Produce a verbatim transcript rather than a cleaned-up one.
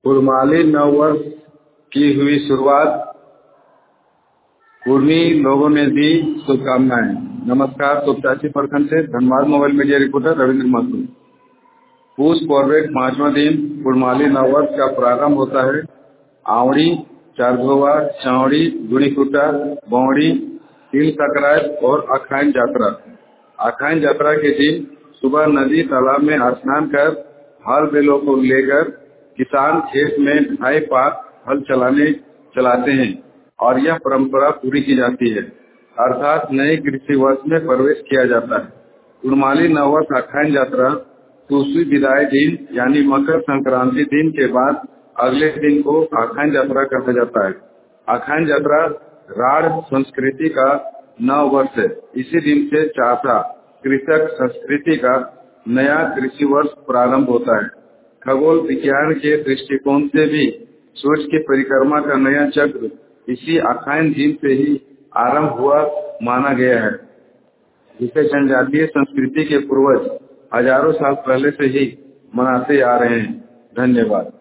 कुड़माली नववर्ष की हुई शुरुआत, कुर्मी लोगों ने दी शुभकामनाएं। नमस्कार, तोपचाची प्रखंड से Dhanbad mobile media reporter Ravindra Mahato. पूस पौर्वेक पांचवा दिन कुड़माली नववर्ष का प्रारंभ होता है। आवड़ी, चारघोवा, चावड़ी, गुड़ीकुटा, बौड़ी, तिल संक्रांत और अखाइन यात्रा। अखाइन यात्रा के दिन सुबह नदी तालाब में स्नान कर हल बैलों को लेकर किसान खेत में ढाई पात हल चलाने चलाते हैं और यह परंपरा पूरी की जाती है, अर्थात नए कृषि वर्ष में प्रवेश किया जाता है। कुड़माली नववर्ष अखाइन यात्रा दूसरी विदाई दिन यानी मकर संक्रांति दिन के बाद अगले दिन को अखाइन यात्रा कहा जाता है। अखाइन यात्रा राढ़ संस्कृति का नव वर्ष है। इसी दिन से चासा कृषक संस्कृति का नया कृषि वर्ष प्रारंभ होता है। खगोल विज्ञान के दृष्टिकोण से भी सूर्य की परिक्रमा का नया चक्र इसी अखाइन दिन से ही आरंभ हुआ माना गया है, जिसे जनजातीय संस्कृति के पूर्वज हजारों साल पहले से ही मनाते आ रहे हैं। धन्यवाद।